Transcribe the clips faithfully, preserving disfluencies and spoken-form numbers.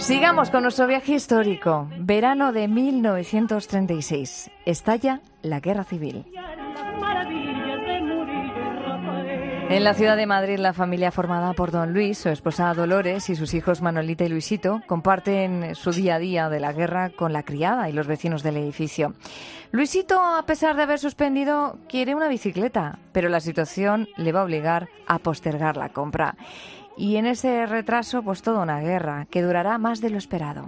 Sigamos con nuestro viaje histórico. Verano de mil novecientos treinta y seis. Estalla la Guerra Civil. En la ciudad de Madrid, la familia formada por don Luis, su esposa Dolores y sus hijos Manolita y Luisito comparten su día a día de la guerra con la criada y los vecinos del edificio. Luisito, a pesar de haber suspendido, quiere una bicicleta, pero la situación le va a obligar a postergar la compra. Y en ese retraso, pues toda una guerra que durará más de lo esperado.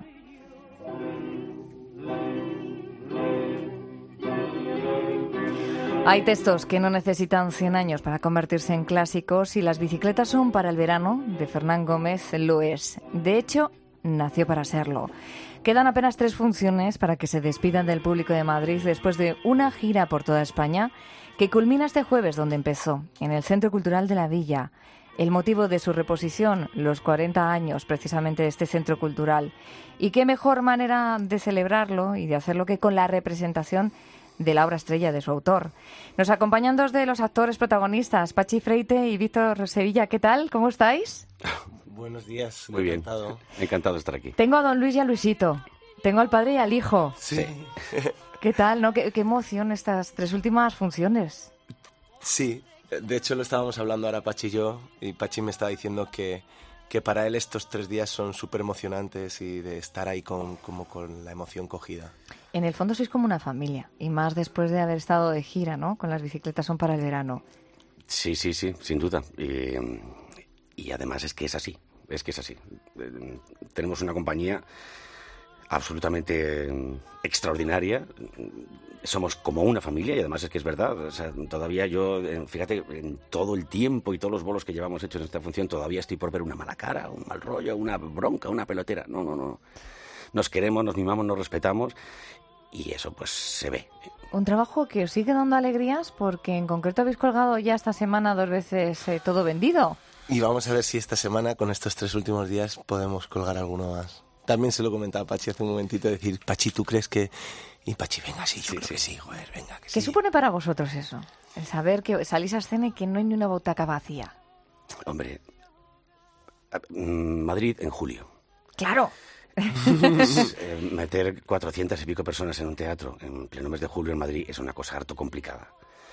Hay textos que no necesitan cien años para convertirse en clásicos y Las bicicletas son para el verano, de Fernán Gómez, lo es. De hecho, nació para serlo. Quedan apenas tres funciones para que se despidan del público de Madrid después de una gira por toda España que culmina este jueves donde empezó, en el Centro Cultural de la Villa. El motivo de su reposición, los cuarenta años precisamente de este centro cultural. Y qué mejor manera de celebrarlo y de hacerlo que con la representación de la obra estrella de su autor. Nos acompañan dos de los actores protagonistas, Pachi Freite y Víctor Sevilla. ¿Qué tal? ¿Cómo estáis? Buenos días. Muy bien. Encantado. Encantado de estar aquí. Tengo a don Luis y a Luisito. Tengo al padre y al hijo. Sí. ¿Qué tal? ¿No? ¿Qué, qué emoción estas tres últimas funciones? Sí. De hecho, lo estábamos hablando ahora Pachi y yo, y Pachi me estaba diciendo que, que para él estos tres días son súper emocionantes y de estar ahí con, como con la emoción cogida. En el fondo sois como una familia, y más después de haber estado de gira, ¿no? Con Las bicicletas son para el verano. Sí, sí, sí, sin duda. Y, y además es que es así, es que es así. Tenemos una compañía absolutamente extraordinaria. Somos como una familia y además es que es verdad. O sea, todavía yo, fíjate, en todo el tiempo y todos los bolos que llevamos hechos en esta función, todavía estoy por ver una mala cara, un mal rollo, una bronca, una pelotera. No, no, no. Nos queremos, nos mimamos, nos respetamos y eso pues se ve. Un trabajo que os sigue dando alegrías porque en concreto habéis colgado ya esta semana dos veces eh, todo vendido. Y vamos a ver si esta semana, con estos tres últimos días, podemos colgar alguno más. También se lo comentaba Pachi hace un momentito, decir, Pachi, ¿tú crees que...? Y Pachi, venga, sí, yo sí, creo sí. que sí, joder, venga, que ¿Qué sí. supone para vosotros eso? El saber que salís a escena y que no hay ni una butaca vacía. Hombre, Madrid en julio. ¡Claro! Es, eh, meter cuatrocientas y pico personas en un teatro en pleno mes de julio en Madrid es una cosa harto complicada.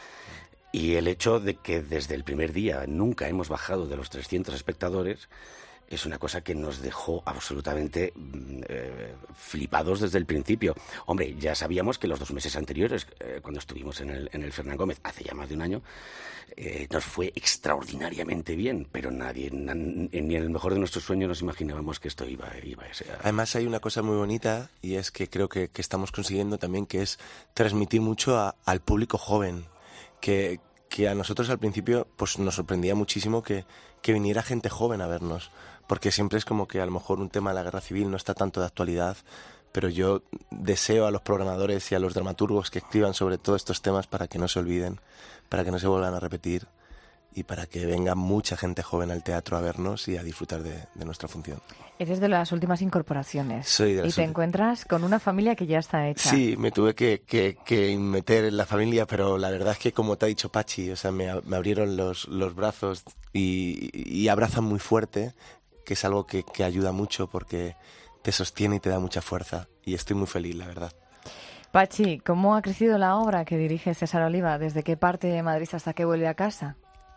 Y el hecho de que desde el primer día nunca hemos bajado de los trescientos espectadores es una cosa que nos dejó absolutamente eh, flipados desde el principio. Hombre, ya sabíamos que los dos meses anteriores, eh, cuando estuvimos en el, en el Fernán Gómez, hace ya más de un año, eh, nos fue extraordinariamente bien, pero nadie, na, ni en el mejor de nuestros sueños nos imaginábamos que esto iba, iba a ser. Además hay una cosa muy bonita y es que creo que, que estamos consiguiendo también, que es transmitir mucho a, al público joven, que, que a nosotros al principio pues nos sorprendía muchísimo que, que viniera gente joven a vernos. Porque siempre es como que a lo mejor un tema de la guerra civil no está tanto de actualidad, pero yo deseo a los programadores y a los dramaturgos que escriban sobre todos estos temas para que no se olviden, para que no se vuelvan a repetir y para que venga mucha gente joven al teatro a vernos y a disfrutar de, de nuestra función. Eres de las últimas incorporaciones. Soy de las y te últimas. Encuentras con una familia que ya está hecha. Sí, me tuve que, que, que meter en la familia, pero la verdad es que, como te ha dicho Pachi, o sea, me, me abrieron los, los brazos y, y abrazan muy fuerte, que es algo que, que ayuda mucho porque te sostiene y te da mucha fuerza. Y estoy muy feliz, la verdad. Pachi, ¿cómo ha crecido la obra que dirige César Oliva? ¿Desde qué parte de Madrid hasta que vuelve a casa?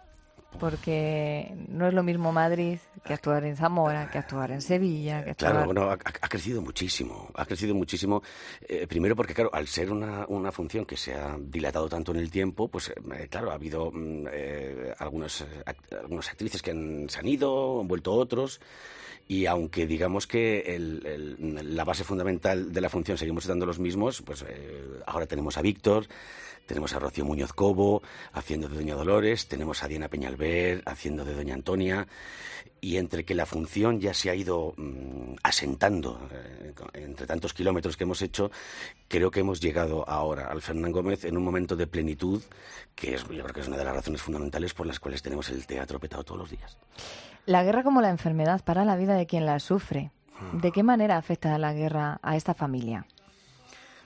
Porque no es lo mismo Madrid que actuar en Zamora, que actuar en Sevilla, que actuar... Claro, bueno, ha, ha crecido muchísimo, ha crecido muchísimo. Eh, primero porque, claro, al ser una, una función que se ha dilatado tanto en el tiempo, pues, eh, claro, ha habido eh, algunos, eh, act- algunas actrices que han, se han ido, han vuelto otros, y aunque digamos que el, el, la base fundamental de la función seguimos estando los mismos, pues eh, ahora tenemos a Víctor, tenemos a Rocío Muñoz Cobo haciendo de Doña Dolores, tenemos a Diana Peñalver haciendo de Doña Antonia, y entre que la función ya se ha ido mmm, asentando eh, entre tantos kilómetros que hemos hecho, creo que hemos llegado ahora al Fernán Gómez en un momento de plenitud, que es, yo creo que es una de las razones fundamentales por las cuales tenemos el teatro petado todos los días. La guerra como la enfermedad para la vida de quien la sufre. ¿De qué manera afecta la guerra a esta familia?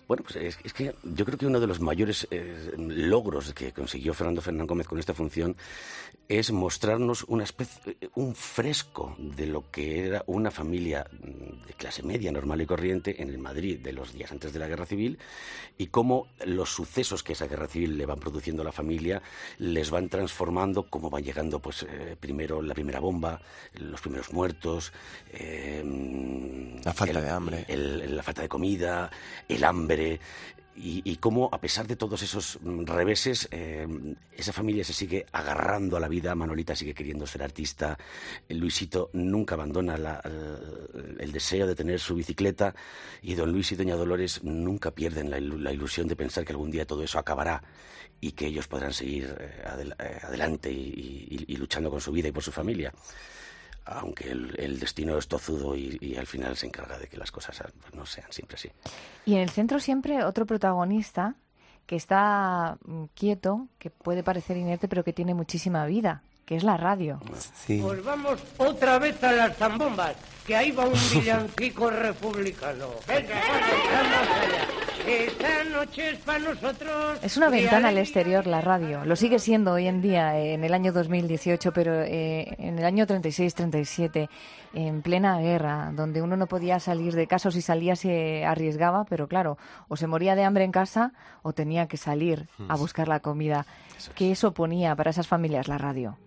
Bueno, pues es, es que yo creo que uno de los mayores eh, logros que consiguió Fernando Fernán Gómez con esta función es mostrarnos una especie, un fresco de lo que era una familia de clase media, normal y corriente, en el Madrid de los días antes de la Guerra Civil, y cómo los sucesos que esa Guerra Civil le van produciendo a la familia les van transformando, cómo va llegando, pues, eh, primero la primera bomba, los primeros muertos, eh, la falta el, de hambre, el, la falta de comida, el hambre. Y, y cómo, a pesar de todos esos reveses, eh, esa familia se sigue agarrando a la vida. Manolita sigue queriendo ser artista. Luisito nunca abandona la, el, el deseo de tener su bicicleta. Y don Luis y doña Dolores nunca pierden la, la ilusión de pensar que algún día todo eso acabará y que ellos podrán seguir eh, adel, eh, adelante y, y, y luchando con su vida y por su familia. Aunque el, el destino es tozudo y, y al final se encarga de que las cosas pues, no sean siempre así. Y en el centro siempre otro protagonista que está quieto, que puede parecer inerte, pero que tiene muchísima vida, que es la radio. Sí. Pues vamos otra vez a las zambombas, que ahí va un villancico republicano. Venga, vamos allá. Esta noche es para nosotros. Es una ventana al exterior, la radio. Lo sigue siendo hoy en día, en el año dos mil dieciocho, pero eh, en el año treinta y seis, treinta y siete, en plena guerra, donde uno no podía salir de casa, o si salía se arriesgaba, pero claro, o se moría de hambre en casa o tenía que salir a buscar la comida. ¿Qué eso ponía para esas familias la radio?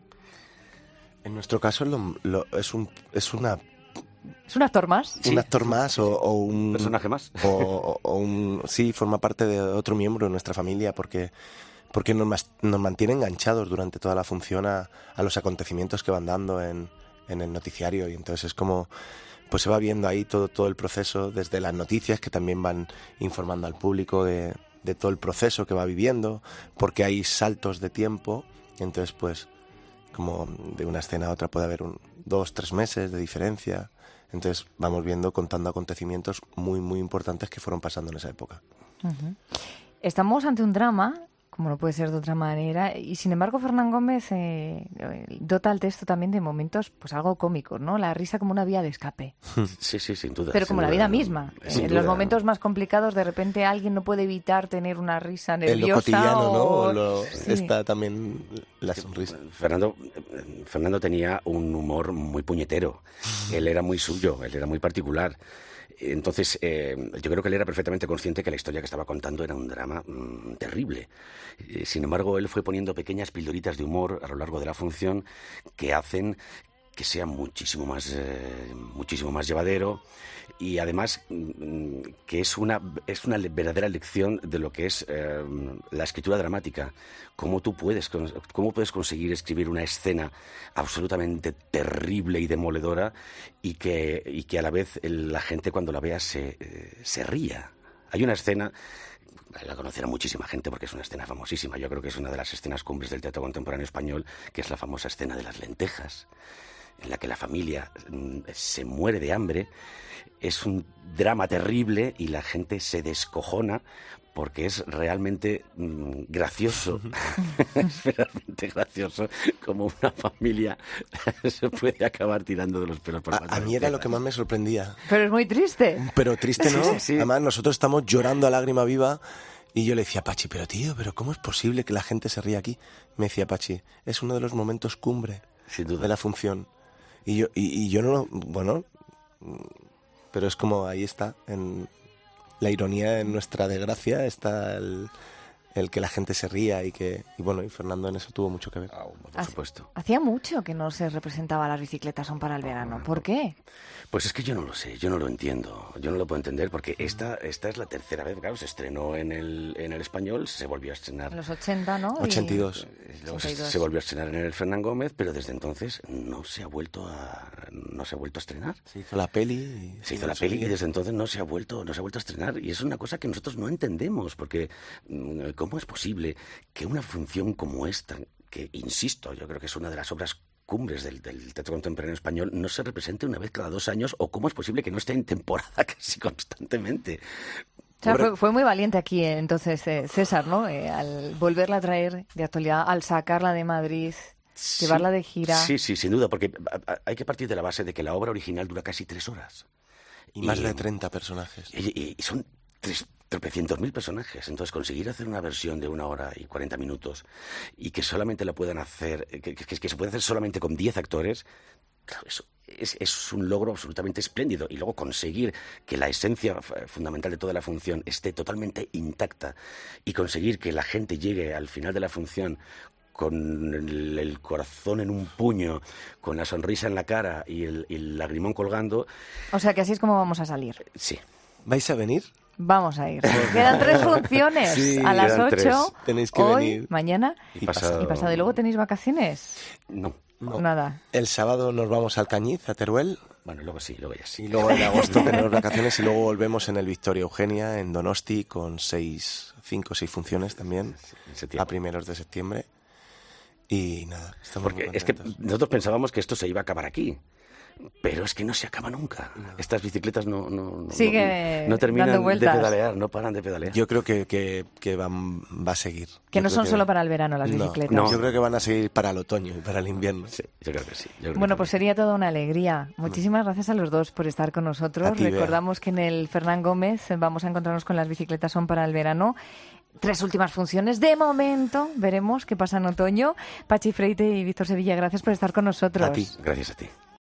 En nuestro caso lo, lo, es, un, es una... ¿Es un actor más? Un sí. actor más o, o un... ¿Personaje más? O, o, o un... Sí, forma parte de otro miembro de nuestra familia porque, porque nos, nos mantiene enganchados durante toda la función a, a los acontecimientos que van dando en, en el noticiario. Y entonces es como... Pues se va viendo ahí todo, todo el proceso, desde las noticias que también van informando al público de, de todo el proceso que va viviendo, porque hay saltos de tiempo. Entonces, pues, como de una escena a otra puede haber un, dos, tres meses de diferencia. Entonces vamos viendo, contando acontecimientos muy, muy importantes que fueron pasando en esa época. Uh-huh. Estamos ante un drama, como no puede ser de otra manera, y sin embargo Fernán Gómez eh, dota al texto también de momentos pues algo cómicos, ¿no? La risa como una vía de escape. Sí, sí, sin duda. Pero como sin la duda, vida misma. En duda. Los momentos más complicados, de repente alguien no puede evitar tener una risa nerviosa. En lo cotidiano, o... ¿no? O lo... sí. Está también la sonrisa. Fernando, Fernando tenía un humor muy puñetero. Él era muy suyo, él era muy particular. Entonces, eh, yo creo que él era perfectamente consciente que la historia que estaba contando era un drama mmm, terrible. Eh, sin embargo, él fue poniendo pequeñas pildoritas de humor a lo largo de la función que hacen que sea muchísimo más, eh, muchísimo más llevadero y además mmm, que es una, es una verdadera lección de lo que es eh, la escritura dramática. Cómo tú puedes, cómo puedes conseguir escribir una escena absolutamente terrible y demoledora y que, y que a la vez la gente cuando la vea se, eh, se ría. Hay una escena, la conocerá muchísima gente porque es una escena famosísima, yo creo que es una de las escenas cumbres del teatro contemporáneo español, que es la famosa escena de las lentejas, en la que la familia mm, se muere de hambre. Es un drama terrible y la gente se descojona porque es realmente mmm, gracioso, es realmente gracioso como una familia se puede acabar tirando de los pelos por a, a mí era lo que más me sorprendía. Pero es muy triste. Pero triste, ¿no? Sí, sí, sí. Además, nosotros estamos llorando a lágrima viva y yo le decía a Pachi, pero tío, ¿pero cómo es posible que la gente se ría aquí? Me decía Pachi, es uno de los momentos cumbre Sin duda. de la función. Y yo, y, y yo no, bueno, pero es como ahí está, en la ironía, en nuestra desgracia está el, el que la gente se ría y que, y bueno, y Fernando en eso tuvo mucho que ver. Oh, por supuesto. Hacía mucho que no se representaba las bicicletas son para el verano. ¿Por qué? Pues es que yo no lo sé, yo no lo entiendo, yo no lo puedo entender porque esta, esta es la tercera vez, claro, se estrenó en el, en el español, se volvió a estrenar. En los ochenta, ¿no? ochenta y dos. Y... Luego se, se volvió a estrenar en el Fernán Gómez, pero desde entonces no se ha vuelto a, no se ha vuelto a estrenar. Se hizo la peli. Y se hizo la peli y desde entonces no se ha vuelto, no se ha vuelto a estrenar. Y es una cosa que nosotros no entendemos, porque ¿cómo es posible que una función como esta, que insisto, yo creo que es una de las obras cumbres del, del teatro contemporáneo español, no se represente una vez cada dos años, o cómo es posible que no esté en temporada casi constantemente? O sea, fue, fue muy valiente aquí eh, entonces eh, César, ¿no? Eh, al volverla a traer de actualidad, al sacarla de Madrid, sí, llevarla de gira. Sí, sí, sin duda, porque hay que partir de la base de que la obra original dura casi tres horas. Y más y, de treinta personajes. Y, y, y son tres... tropecientos mil personajes. Entonces, conseguir hacer una versión de una hora y cuarenta minutos y que solamente la puedan hacer, que, que, que se puede hacer solamente con diez actores, claro, eso es, es un logro absolutamente espléndido. Y luego conseguir que la esencia fundamental de toda la función esté totalmente intacta y conseguir que la gente llegue al final de la función con el, el corazón en un puño, con la sonrisa en la cara y el, y el lagrimón colgando. O sea que así es como vamos a salir. Sí. ¿Vais a venir? Vamos a ir. Quedan tres funciones. Sí, a las quedan ocho, tres. Tenéis que hoy, venir. mañana Y pasado. y pasado. ¿Y luego tenéis vacaciones? No. No. Nada. El sábado nos vamos al Cañiz, a Teruel. Bueno, luego sí, luego ya sí. Y luego en agosto tenemos vacaciones y luego volvemos en el Victoria Eugenia, en Donosti, con seis, cinco o seis funciones también, En septiembre. a primeros de septiembre. Y nada, estamos Porque muy es que contentos. nosotros pensábamos que esto se iba a acabar aquí. Pero es que no se acaba nunca. Estas bicicletas no, no, no, Sigue no, no terminan dando de vueltas. pedalear, no paran de pedalear. Yo creo que, que, que van, va a seguir. Que Yo no creo son solo para el verano las No, bicicletas. no. Yo creo que van a seguir para el otoño y para el invierno. Sí, yo creo que sí. yo creo Bueno, que pues también. sería toda una alegría. Muchísimas gracias a los dos por estar con nosotros. A ti, Bea. Recordamos que en el Fernán Gómez vamos a encontrarnos con las bicicletas son para el verano. Tres últimas funciones. De momento, veremos qué pasa en otoño. Pachi Freite y Víctor Sevilla, gracias por estar con nosotros. A ti. Gracias a ti.